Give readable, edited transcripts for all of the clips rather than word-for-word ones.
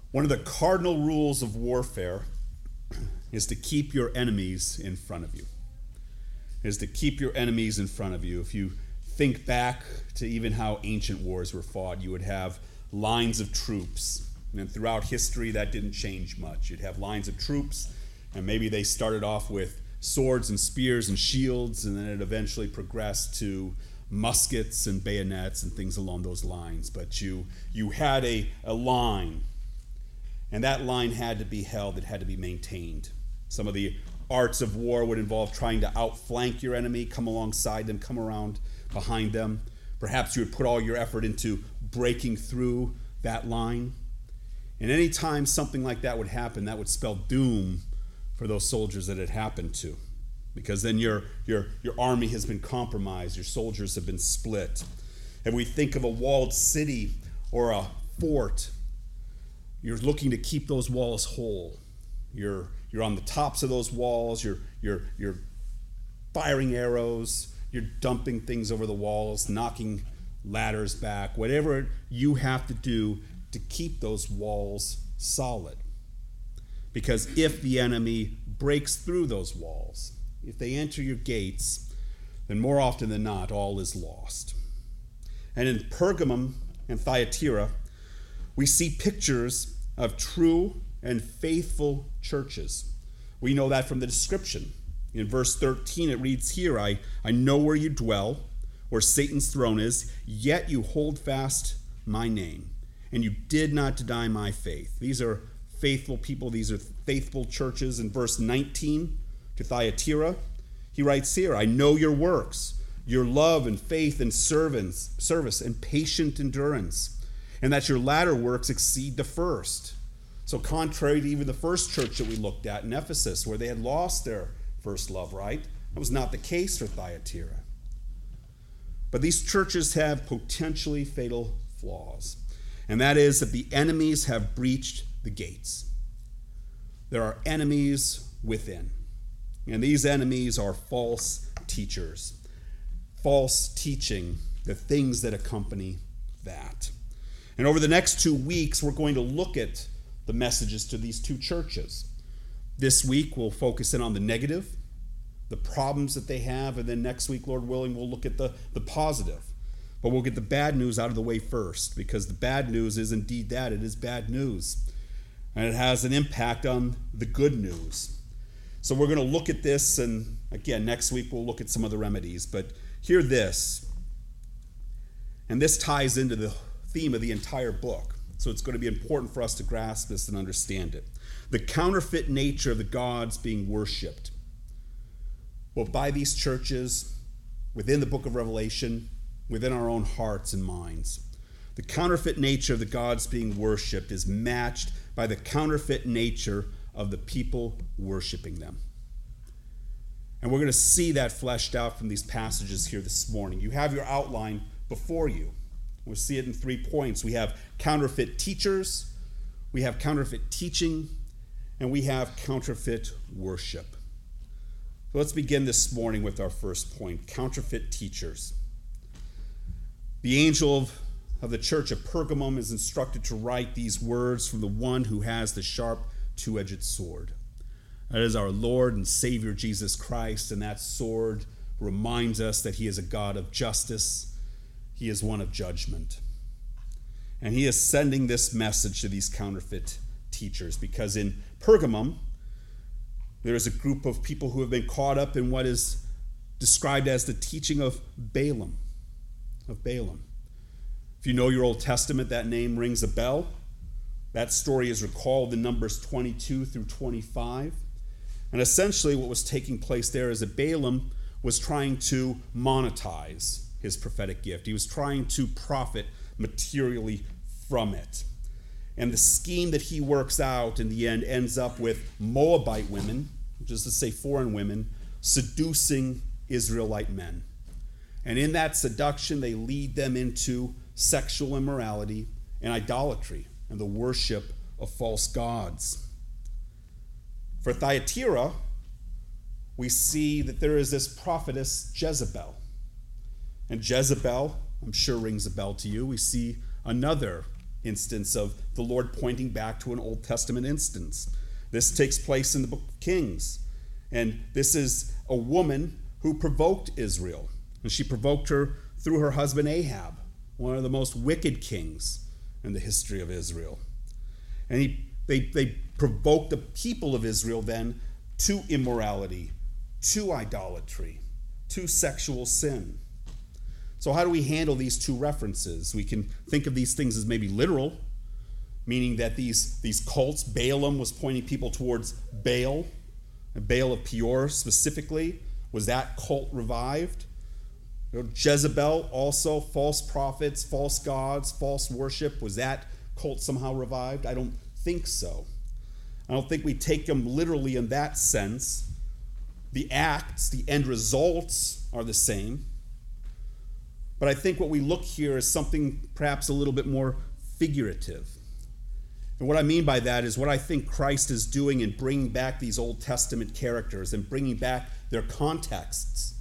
One of the cardinal rules of warfare is to keep your enemies in front of you. Is to keep your enemies in front of you. If you think back to even how ancient wars were fought, you would have lines of troops. And throughout history, that didn't change much. You'd have lines of troops, and maybe they started off with swords and spears and shields, and then it eventually progressed to muskets and bayonets and things along those lines. But you had a line, and that line had to be held, it had to be maintained. Some of the arts of war would involve trying to outflank your enemy, come alongside them, come around behind them. Perhaps you would put all your effort into breaking through that line. And any time something like that would happen, that would spell doom for those soldiers that it happened to. Because then your army has been compromised, your soldiers have been split. If we think of a walled city or a fort, you're looking to keep those walls whole. You're on the tops of those walls, you're firing arrows, you're dumping things over the walls, knocking ladders back, whatever you have to do to keep those walls solid. Because if the enemy breaks through those walls, if they enter your gates, then more often than not, all is lost. And in Pergamum and Thyatira, we see pictures of true and faithful churches. We know that from the description. In verse 13, it reads here, I know where you dwell, where Satan's throne is, yet you hold fast my name, and you did not deny my faith. These are faithful people. These are faithful churches. In verse 19 to Thyatira, he writes here, I know your works, your love and faith and service and patient endurance, and that your latter works exceed the first. So contrary to even the first church that we looked at in Ephesus, where they had lost their first love, right? That was not the case for Thyatira. But these churches have potentially fatal flaws, and that is that the enemies have breached the gates. There are enemies within, and these enemies are false teachers, false teaching, the things that accompany that. And over the next 2 weeks, we're going to look at the messages to these two churches. This week, we'll focus in on the negative, the problems that they have, and then next week, Lord willing, we'll look at the positive. But we'll get the bad news out of the way first, because the bad news is indeed that. It is bad news. And it has an impact on the good news. So we're going to look at this, and again, next week we'll look at some of the remedies. But hear this, and this ties into the theme of the entire book. So it's going to be important for us to grasp this and understand it. The counterfeit nature of the gods being worshipped. Well, by these churches, within the book of Revelation, within our own hearts and minds. The counterfeit nature of the gods being worshipped is matched by the counterfeit nature of the people worshiping them. And we're going to see that fleshed out from these passages here this morning. You have your outline before you. We'll see it in 3 points. We have counterfeit teachers, we have counterfeit teaching, and we have counterfeit worship. So let's begin this morning with our first point, counterfeit teachers. The angel of the church of Pergamum is instructed to write these words from the one who has the sharp two-edged sword. That is our Lord and Savior Jesus Christ, and that sword reminds us that he is a God of justice. He is one of judgment. And he is sending this message to these counterfeit teachers, because in Pergamum, there is a group of people who have been caught up in what is described as the teaching of Balaam. If you know your Old Testament, that name rings a bell. That story is recalled in Numbers 22 through 25. And essentially what was taking place there is that Balaam was trying to monetize his prophetic gift. He was trying to profit materially from it. And the scheme that he works out in the end ends up with Moabite women, which is to say foreign women, seducing Israelite men. And in that seduction, they lead them into sexual immorality and idolatry and the worship of false gods. For Thyatira, we see that there is this prophetess Jezebel. And Jezebel, I'm sure, rings a bell to you. We see another instance of the Lord pointing back to an Old Testament instance. This takes place in the book of Kings. And this is a woman who provoked Israel. And she provoked her through her husband Ahab, one of the most wicked kings in the history of Israel. And they provoked the people of Israel then to immorality, to idolatry, to sexual sin. So how do we handle these two references? We can think of these things as maybe literal, meaning that these cults, Balaam was pointing people towards Baal, and Baal of Peor specifically. Was that cult revived? Jezebel also, false prophets, false gods, false worship. Was that cult somehow revived? I don't think so. I don't think we take them literally in that sense. The acts, the end results are the same. But I think what we look here is something perhaps a little bit more figurative. And what I mean by that is what I think Christ is doing in bringing back these Old Testament characters and bringing back their contexts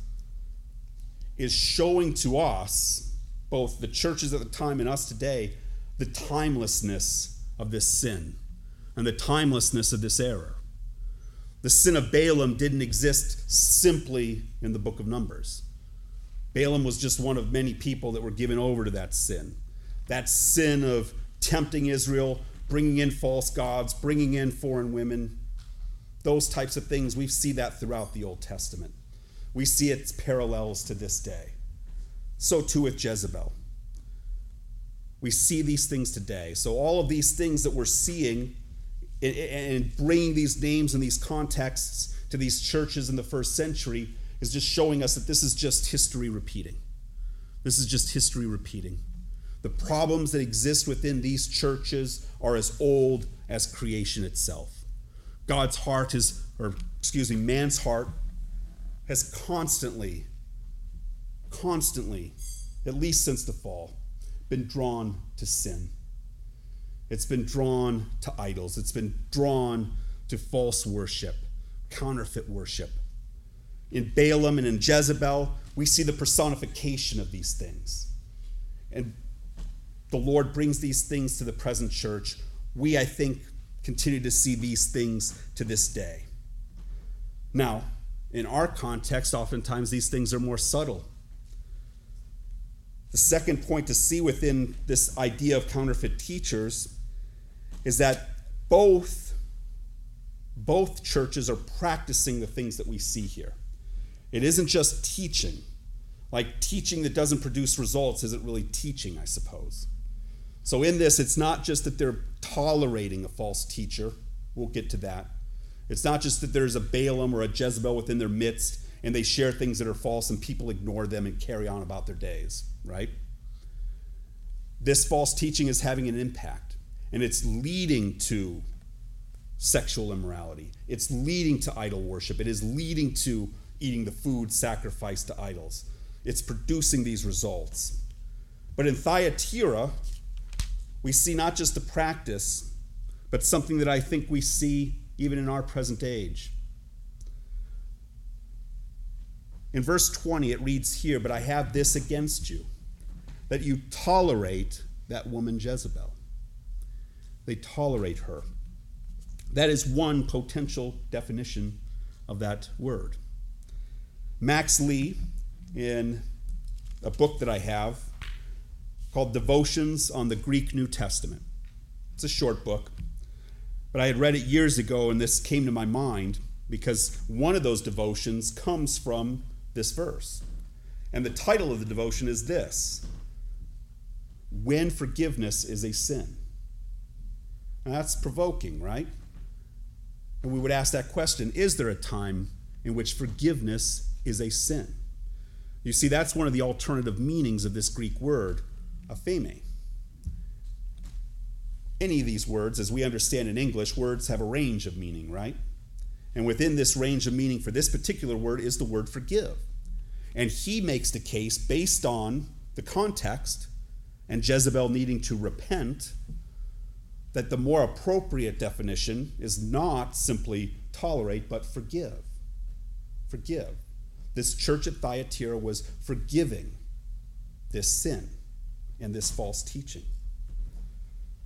is showing to us, both the churches at the time and us today, the timelessness of this sin and the timelessness of this error. The sin of Balaam didn't exist simply in the book of Numbers. Balaam was just one of many people that were given over to that sin. That sin of tempting Israel, bringing in false gods, bringing in foreign women, those types of things. We see that throughout the Old Testament. We see its parallels to this day. So too with Jezebel. We see these things today. So all of these things that we're seeing and bringing these names and these contexts to these churches in the first century is just showing us that this is just history repeating. This is just history repeating. The problems that exist within these churches are as old as creation itself. Man's heart has constantly, at least since the fall, been drawn to sin. It's been drawn to idols. It's been drawn to false worship, counterfeit worship. In Balaam and in Jezebel, we see the personification of these things. And the Lord brings these things to the present church. We, I think, continue to see these things to this day. Now, in our context, oftentimes these things are more subtle. The second point to see within this idea of counterfeit teachers is that both churches are practicing the things that we see here. It isn't just teaching. Like teaching that doesn't produce results isn't really teaching, I suppose. So in this, it's not just that they're tolerating a false teacher. We'll get to that. It's not just that there's a Balaam or a Jezebel within their midst and they share things that are false and people ignore them and carry on about their days, right? This false teaching is having an impact, and it's leading to sexual immorality. It's leading to idol worship. It is leading to eating the food sacrificed to idols. It's producing these results. But in Thyatira, we see not just the practice, but something that I think we see even in our present age. In verse 20, it reads here, "But I have this against you, that you tolerate that woman Jezebel." They tolerate her. That is one potential definition of that word. Max Lee, in a book that I have called Devotions on the Greek New Testament. It's a short book, but I had read it years ago, and this came to my mind because one of those devotions comes from this verse. And the title of the devotion is this: When Forgiveness is a Sin. Now that's provoking, right? And we would ask that question, is there a time in which forgiveness is a sin? You see, that's one of the alternative meanings of this Greek word, apheme. Any of these words, as we understand in English, words have a range of meaning, right? And within this range of meaning for this particular word is the word forgive. And he makes the case based on the context and Jezebel needing to repent, that the more appropriate definition is not simply tolerate, but forgive. Forgive. This church at Thyatira was forgiving this sin and this false teaching.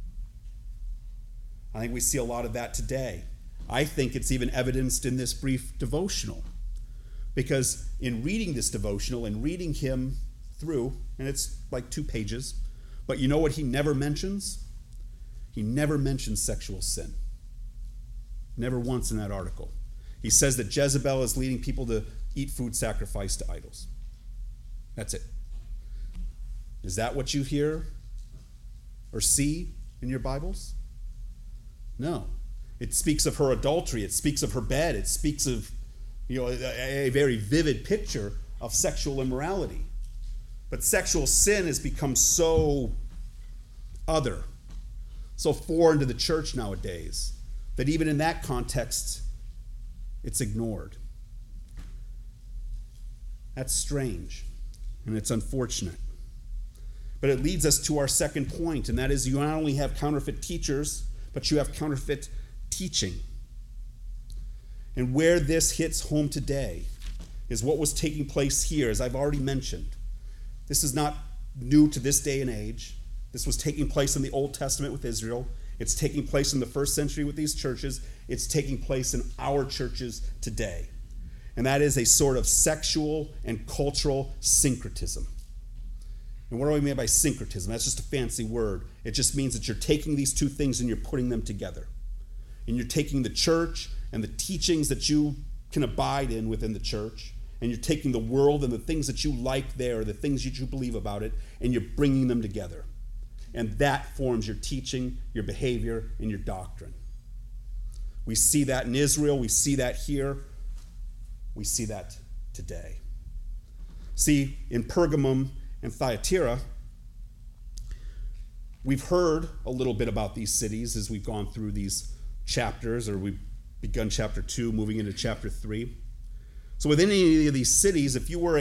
I think we see a lot of that today. I think it's even evidenced in this brief devotional. Because in reading this devotional and reading him through, and it's like 2 pages, but you know what he never mentions? He never mentions sexual sin. Never once in that article. He says that Jezebel is leading people to eat food sacrificed to idols. That's it. Is that what you hear or see in your Bibles? No. It speaks of her adultery. It speaks of her bed. It speaks of, a very vivid picture of sexual immorality. But sexual sin has become so other, so foreign to the church nowadays, that even in that context, it's ignored. That's strange, and it's unfortunate. But it leads us to our second point, and that is you not only have counterfeit teachers, but you have counterfeit teaching. And where this hits home today is what was taking place here, as I've already mentioned. This is not new to this day and age. This was taking place in the Old Testament with Israel. It's taking place in the first century with these churches. It's taking place in our churches today. And that is a sort of sexual and cultural syncretism. And what do I mean by syncretism? That's just a fancy word. It just means that you're taking these two things and you're putting them together. And you're taking the church and the teachings that you can abide in within the church, and you're taking the world and the things that you like there, the things that you believe about it, and you're bringing them together. And that forms your teaching, your behavior, and your doctrine. We see that in Israel. We see that here. We see that today. See, in Pergamum and Thyatira, we've heard a little bit about these cities as we've gone through these chapters, or we've begun chapter 2, moving into chapter 3. So within any of these cities, if you were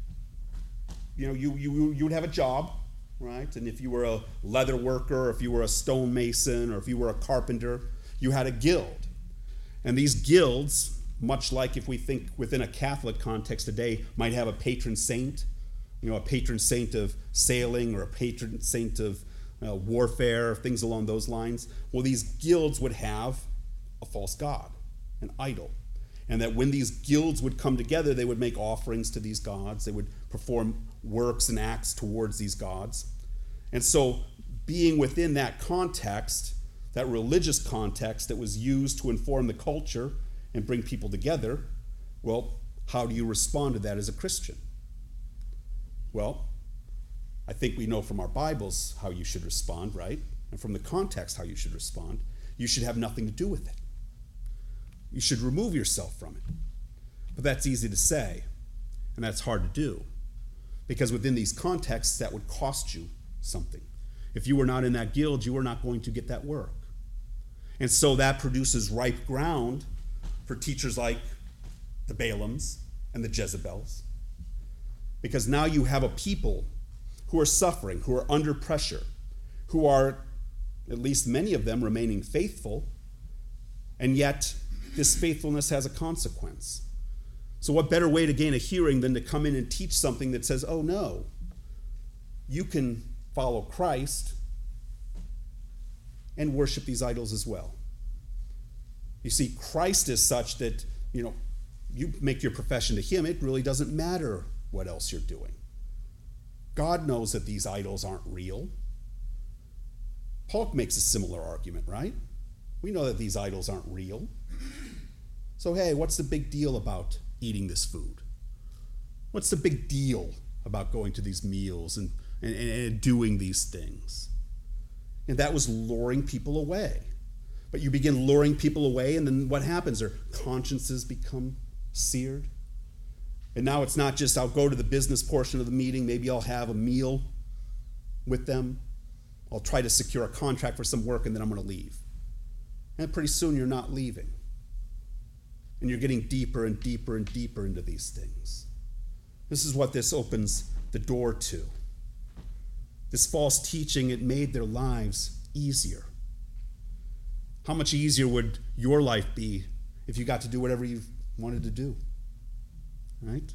you would have a job, right? And if you were a leather worker, or if you were a stonemason, or if you were a carpenter, you had a guild. And these guilds, much like if we think within a Catholic context today, might have a patron saint, a patron saint of sailing, or a patron saint of warfare, things along those lines. Well, these guilds would have a false god, an idol. And that when these guilds would come together, they would make offerings to these gods. They would perform works and acts towards these gods. And so being within that context, that religious context that was used to inform the culture and bring people together, well, how do you respond to that as a Christian? Well, I think we know from our Bibles how you should respond, right? And from the context how you should respond. You should have nothing to do with it. You should remove yourself from it. But that's easy to say, and that's hard to do. Because within these contexts, that would cost you something. If you were not in that guild, you were not going to get that work. And so that produces ripe ground for teachers like the Balaams and the Jezebels. Because now you have a people who are suffering, who are under pressure, who are, at least many of them, remaining faithful, and yet this faithfulness has a consequence. So what better way to gain a hearing than to come in and teach something that says, oh no, you can follow Christ and worship these idols as well. You see, Christ is such that, you make your profession to him, it really doesn't matter what else you're doing. God knows that these idols aren't real. Paul makes a similar argument, right? We know that these idols aren't real. So, hey, what's the big deal about eating this food? What's the big deal about going to these meals and doing these things? And that was luring people away. But you begin luring people away, and then what happens? Their consciences become seared. And now it's not just I'll go to the business portion of the meeting, maybe I'll have a meal with them. I'll try to secure a contract for some work, and then I'm going to leave. And pretty soon you're not leaving. And you're getting deeper and deeper and deeper into these things. This is what this opens the door to. This false teaching, it made their lives easier. How much easier would your life be if you got to do whatever you wanted to do? Right?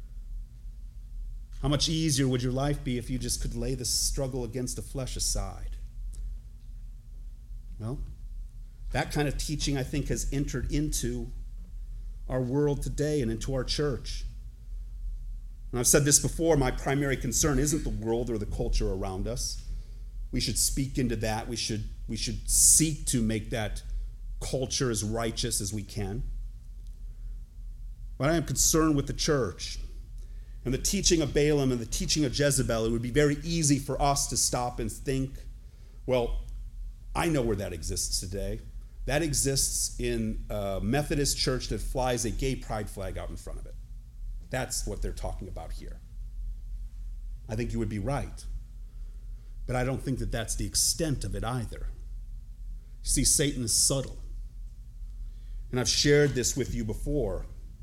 How much easier would your life be if you just could lay the struggle against the flesh aside? Well, That kind of teaching, I think, has entered into our world today and into our church. And I've said this before, my primary concern isn't the world or the culture around us. We should speak into that. We should seek to make that culture as righteous as we can. But I am concerned with the church and the teaching of Balaam and the teaching of Jezebel. It would be very easy for us to stop and think, well, I know where that exists today. That exists in a Methodist church that flies a gay pride flag out in front of it. That's what they're talking about here. I think you would be right. But I don't think that that's the extent of it either. You see, Satan is subtle. And I've shared this with you before.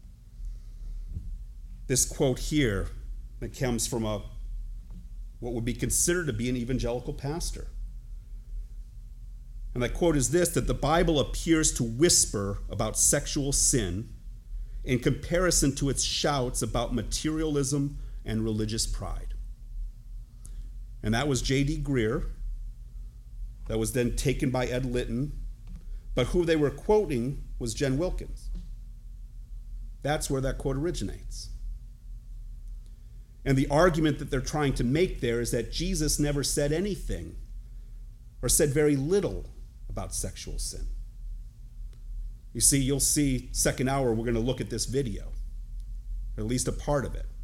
This quote here that comes from what would be considered to be an evangelical pastor. And that quote is this, that the Bible appears to whisper about sexual sin in comparison to its shouts about materialism and religious pride. And that was J.D. Greer. That was then taken by Ed Litton. But who they were quoting was Jen Wilkins. That's where that quote originates. And the argument that they're trying to make there is that Jesus never said anything or said very little about sexual sin. You see, you'll see second hour, we're going to look at this video, or at least a part of it.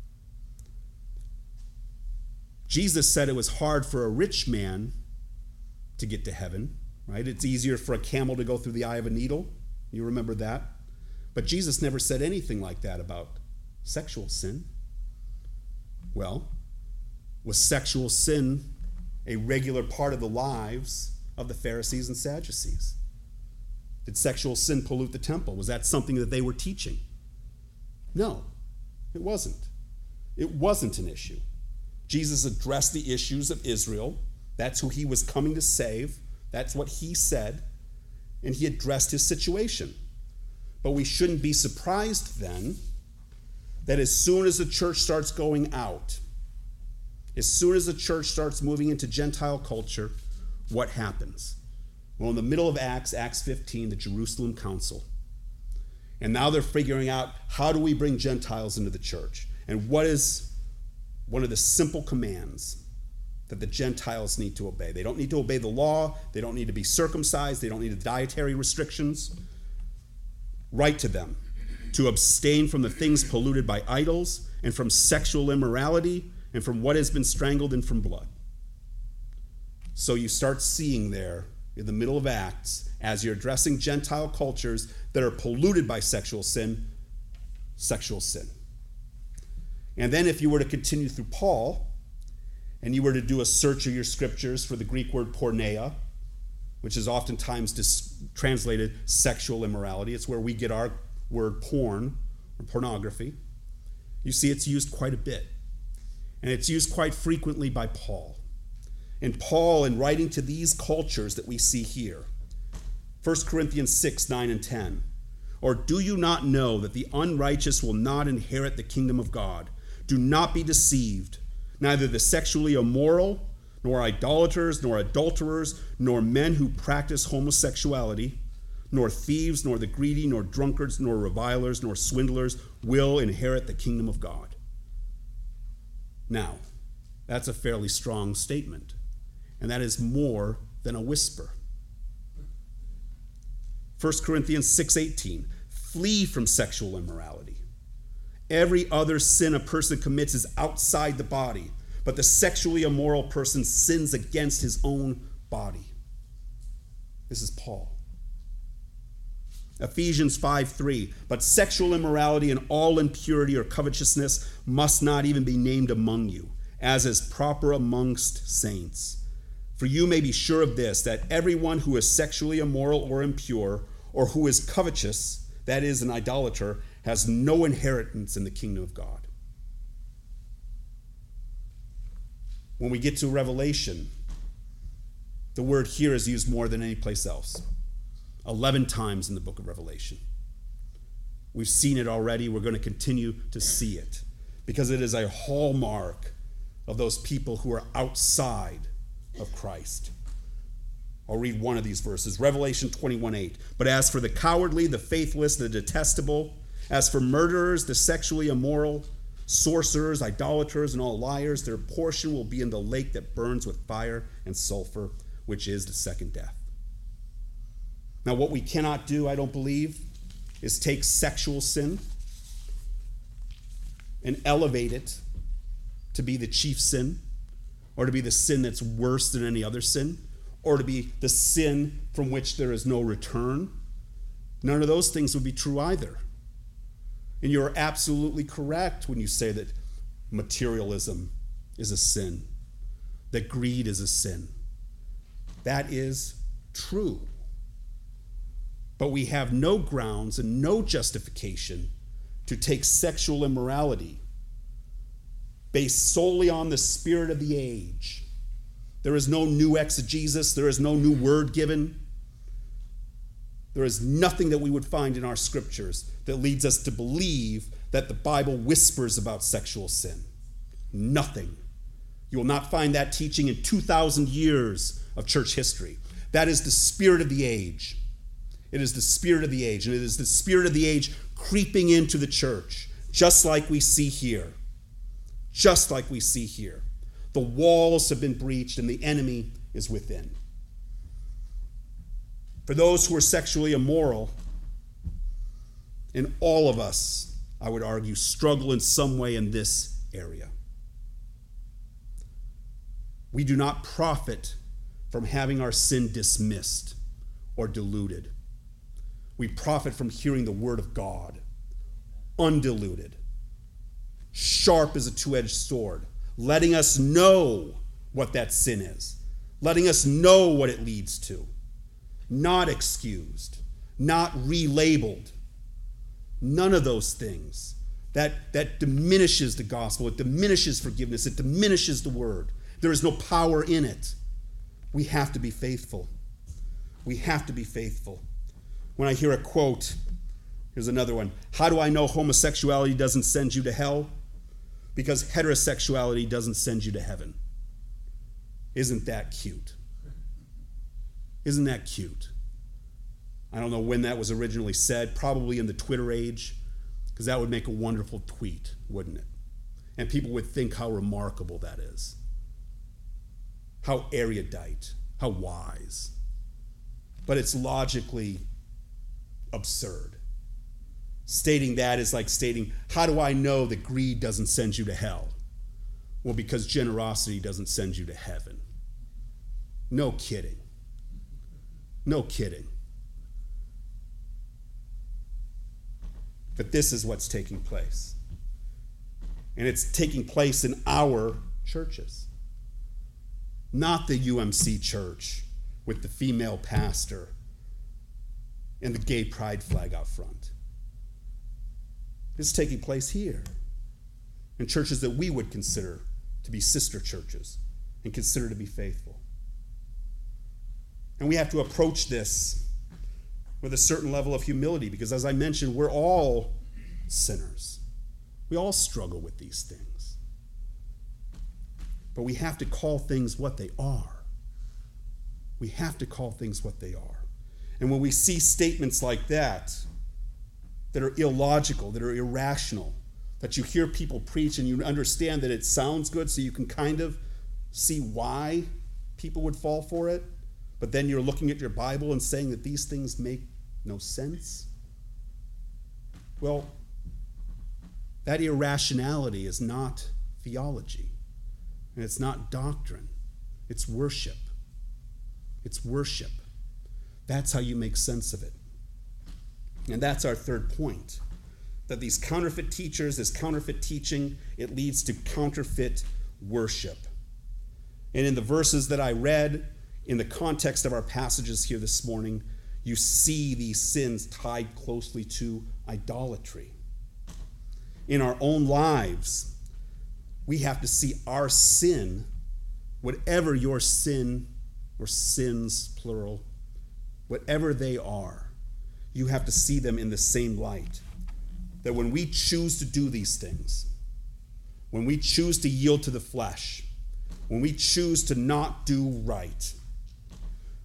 Jesus said it was hard for a rich man to get to heaven, right? It's easier for a camel to go through the eye of a needle. You remember that? But Jesus never said anything like that about sexual sin. Well, was sexual sin a regular part of the lives of the Pharisees and Sadducees? Did sexual sin pollute the temple? Was that something that they were teaching? No, it wasn't. It wasn't an issue. Jesus addressed the issues of Israel. That's who he was coming to save. That's what he said. And he addressed his situation. But we shouldn't be surprised then that as soon as the church starts going out, as soon as the church starts moving into Gentile culture, what happens? Well, in the middle of Acts 15, the Jerusalem Council. And now they're figuring out, how do we bring Gentiles into the church? And what is one of the simple commands that the Gentiles need to obey? They don't need to obey the law. They don't need to be circumcised. They don't need the dietary restrictions. Write to them to abstain from the things polluted by idols and from sexual immorality and from what has been strangled and from blood. So you start seeing there in the middle of Acts, as you're addressing Gentile cultures that are polluted by sexual sin. And then if you were to continue through Paul, and you were to do a search of your scriptures for the Greek word porneia, which is oftentimes translated sexual immorality. It's where we get our word porn or pornography. You see it's used quite a bit. And it's used quite frequently by Paul. And Paul, in writing to these cultures that we see here, 1 Corinthians 6, 9, and 10, or do you not know that the unrighteous will not inherit the kingdom of God? Do not be deceived. Neither the sexually immoral, nor idolaters, nor adulterers, nor men who practice homosexuality, nor thieves, nor the greedy, nor drunkards, nor revilers, nor swindlers will inherit the kingdom of God. Now, that's a fairly strong statement, and that is more than a whisper. 1 Corinthians 6:18, flee from sexual immorality. Every other sin a person commits is outside the body, but the sexually immoral person sins against his own body. This is Paul. Ephesians 5:3, but sexual immorality and all impurity or covetousness must not even be named among you, as is proper amongst saints. For you may be sure of this, that everyone who is sexually immoral or impure, or who is covetous, that is, an idolater, has no inheritance in the kingdom of God. When we get to Revelation, the word here is used more than any place else. 11 times in the book of Revelation. We've seen it already. We're going to continue to see it because it is a hallmark of those people who are outside of Christ. I'll read one of these verses, Revelation 21:8. But as for the cowardly, the faithless, the detestable, as for murderers, the sexually immoral, sorcerers, idolaters, and all liars, their portion will be in the lake that burns with fire and sulfur, which is the second death. Now, what we cannot do, I don't believe, is take sexual sin and elevate it to be the chief sin, or to be the sin that's worse than any other sin, or to be the sin from which there is no return. None of those things would be true either. And you're absolutely correct when you say that materialism is a sin, that greed is a sin. That is true. But we have no grounds and no justification to take sexual immorality based solely on the spirit of the age. There is no new exegesis. There is no new word given. There is nothing that we would find in our scriptures that leads us to believe that the Bible whispers about sexual sin. Nothing. You will not find that teaching in 2,000 years of church history. That is the spirit of the age. It is the spirit of the age, and it is the spirit of the age creeping into the church, just like we see here. Just like we see here. The walls have been breached, and the enemy is within. For those who are sexually immoral, and all of us, I would argue, struggle in some way in this area. We do not profit from having our sin dismissed or diluted. We profit from hearing the word of God, undiluted, sharp as a two-edged sword, letting us know what that sin is, letting us know what it leads to, not excused, not relabeled. None of those things. That diminishes the gospel. It diminishes forgiveness. It diminishes the word. There is no power in it. We have to be faithful. We have to be faithful. When I hear a quote, here's another one. How do I know homosexuality doesn't send you to hell? Because heterosexuality doesn't send you to heaven. Isn't that cute? Isn't that cute? I don't know when that was originally said, probably in the Twitter age, because that would make a wonderful tweet, wouldn't it? And people would think how remarkable that is. How erudite, how wise. But it's logically absurd. Stating that is like stating, how do I know that greed doesn't send you to hell? Well, because generosity doesn't send you to heaven. No kidding. No kidding. But this is what's taking place. And it's taking place in our churches. Not the UMC church with the female pastor and the gay pride flag out front. It's taking place here in churches that we would consider to be sister churches and consider to be faithful. And we have to approach this with a certain level of humility because, as I mentioned, we're all sinners. We all struggle with these things. But we have to call things what they are. We have to call things what they are. And when we see statements like that are illogical, that are irrational, that you hear people preach and you understand that it sounds good so you can kind of see why people would fall for it, but then you're looking at your Bible and saying that these things make no sense. Well, that irrationality is not theology, and it's not doctrine. It's worship. It's worship. That's how you make sense of it. And that's our third point, that these counterfeit teachers, this counterfeit teaching, it leads to counterfeit worship. And in the verses that I read, in the context of our passages here this morning, you see these sins tied closely to idolatry. In our own lives, we have to see our sin, whatever your sin or sins, plural, whatever they are, you have to see them in the same light. That when we choose to do these things, when we choose to yield to the flesh, when we choose to not do right,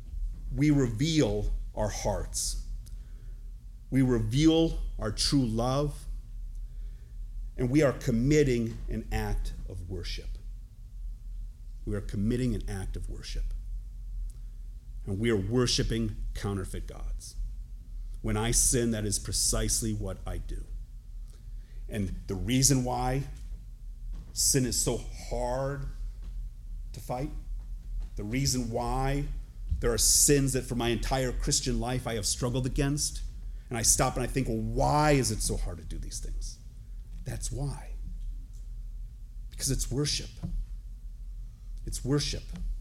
we reveal our hearts. We reveal our true love, and we are committing an act of worship. We are committing an act of worship. And we are worshiping counterfeit gods. When I sin, that is precisely what I do. And the reason why sin is so hard to fight, the reason why there are sins that for my entire Christian life I have struggled against, and I stop and I think, well, why is it so hard to do these things? That's why. Because it's worship. It's worship.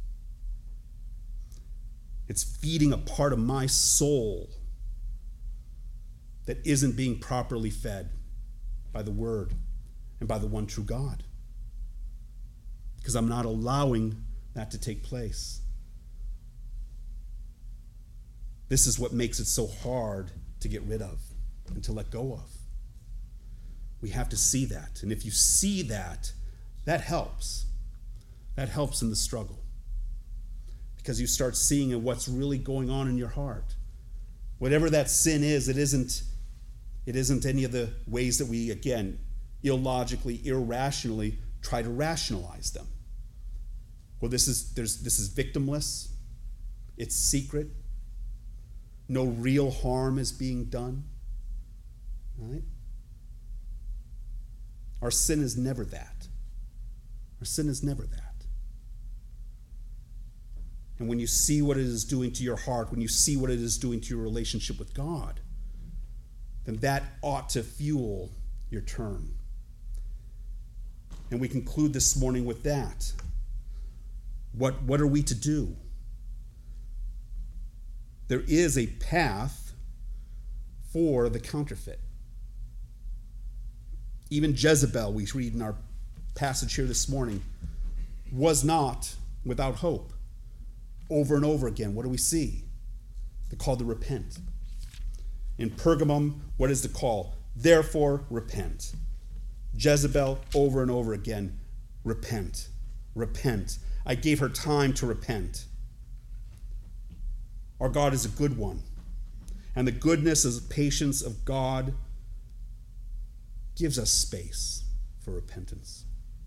It's feeding a part of my soul that isn't being properly fed by the Word and by the one true God. Because I'm not allowing that to take place. This is what makes it so hard to get rid of and to let go of. We have to see that. And if you see that, that helps. That helps in the struggle. Because you start seeing what's really going on in your heart. Whatever that sin is, it isn't any of the ways that we, again, illogically, irrationally try to rationalize them. Well, this is victimless. It's secret. No real harm is being done. Right? Our sin is never that. Our sin is never that. And when you see what it is doing to your heart, when you see what it is doing to your relationship with God, then that ought to fuel your turn. And we conclude this morning with that. What are we to do? There is a path for the counterfeit. Even Jezebel, we read in our passage here this morning, was not without hope. Over and over again, what do we see? The call to repent. In Pergamum, what is the call? Therefore, repent. Jezebel, over and over again, repent. Repent. I gave her time to repent. Our God is a good one. And the goodness and patience of God gives us space for repentance.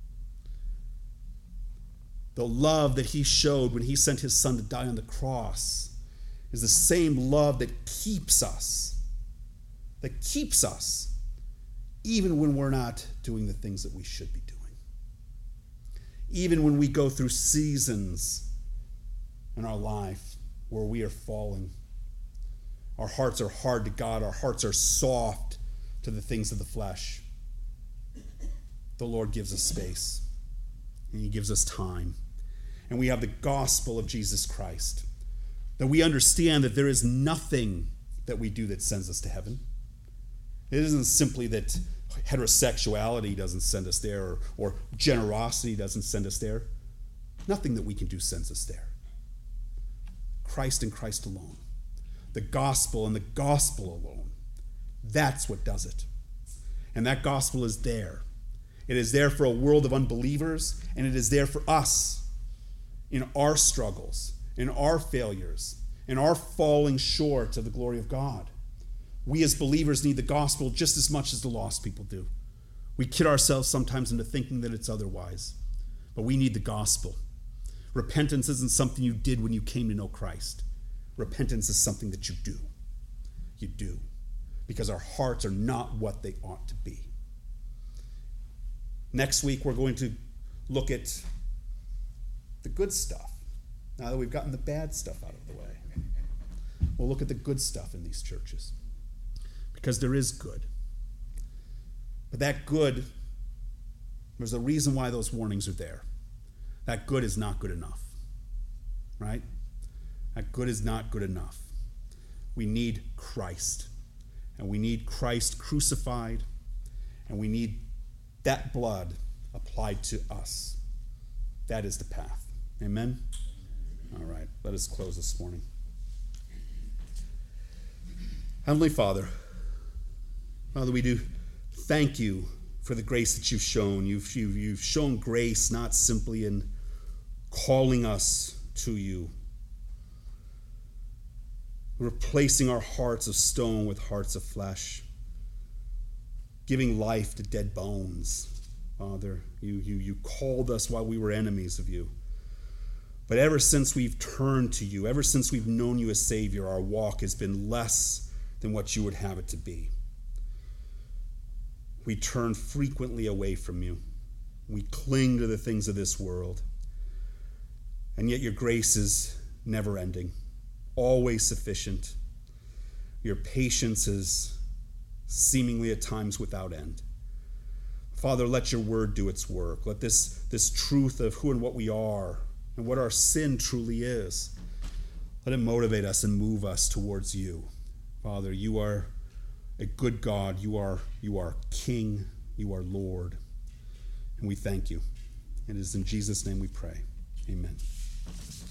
The love that he showed when he sent his son to die on the cross is the same love that keeps us even when we're not doing the things that we should be doing. Even when we go through seasons in our life where we are falling. Our hearts are hard to God. Our hearts are soft to the things of the flesh. The Lord gives us space, and he gives us time. And we have the gospel of Jesus Christ, that we understand that there is nothing that we do that sends us to heaven. It isn't simply that heterosexuality doesn't send us there, or generosity doesn't send us there. Nothing that we can do sends us there. Christ and Christ alone. The gospel and the gospel alone. That's what does it. And that gospel is there. It is there for a world of unbelievers, and it is there for us in our struggles, in our failures, in our falling short of the glory of God. We as believers need the gospel just as much as the lost people do. We kid ourselves sometimes into thinking that it's otherwise, but we need the gospel. Repentance isn't something you did when you came to know Christ. Repentance is something that you do. You do. Because our hearts are not what they ought to be. Next week, we're going to look at the good stuff. Now that we've gotten the bad stuff out of the way, we'll look at the good stuff in these churches. Because there is good. But that good, there's a reason why those warnings are there. That good is not good enough. Right? That good is not good enough. We need Christ. And we need Christ crucified. And we need that blood applied to us. That is the path. Amen? All right, let us close this morning. Heavenly Father, we do thank you for the grace that you've shown. You've shown grace not simply in calling us to you, replacing our hearts of stone with hearts of flesh, giving life to dead bones. Father, you called us while we were enemies of you. But ever since we've turned to you, ever since we've known you as Savior, our walk has been less than what you would have it to be. We turn frequently away from you. We cling to the things of this world. And yet your grace is never ending, always sufficient. Your patience is seemingly at times without end. Father, let your word do its work. Let this truth of who and what we are and what our sin truly is, let it motivate us and move us towards you. Father, you are a good God. You are King. You are Lord. And we thank you. It is in Jesus' name we pray. Amen.